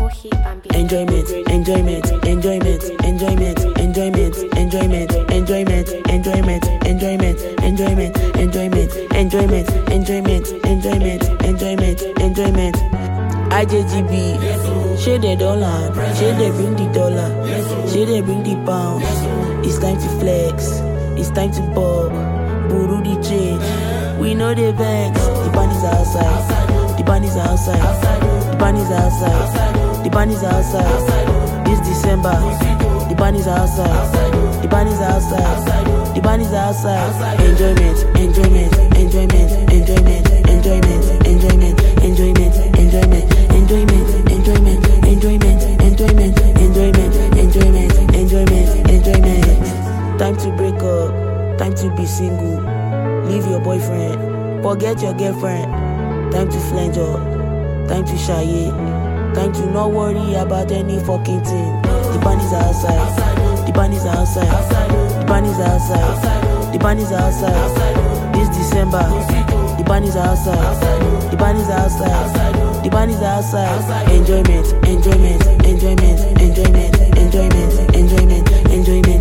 More hip and beat. Enjoyment, enjoyment, enjoyment, enjoyment, enjoyment, enjoyment, enjoyment, enjoyment, enjoyment, enjoyment, enjoyment, enjoyment, enjoyment, enjoyment, enjoyment, enjoyment. IJGB, share the dollar, share they bring the dollar, share they bring the pound. It's time to flex, it's time to bob, buru the change. We know the banks, the bunnies are outside, the bunnies are outside, the bunnies are outside, the bunnies are outside. This December, the bunnies are outside, the bunnies are outside, the bunnies are outside. Enjoyment, enjoyment, enjoyment, enjoyment, enjoyment, enjoyment, enjoyment, enjoyment, enjoyment, enjoyment, enjoyment, enjoyment, enjoyment, enjoyment, enjoyment, enjoyment. Time to break up, time to be single. Leave your boyfriend, forget your girlfriend. Time to flange up, time to shy it. Time to not worry about any fucking thing. The bunnies are outside, the bunnies are outside, the bunnies are outside, the bunnies are outside. This December, the bunnies are outside, the bunnies are outside, the bunnies are outside. Enjoyment, enjoyment, enjoyment, enjoyment, enjoyment, enjoyment, enjoyment.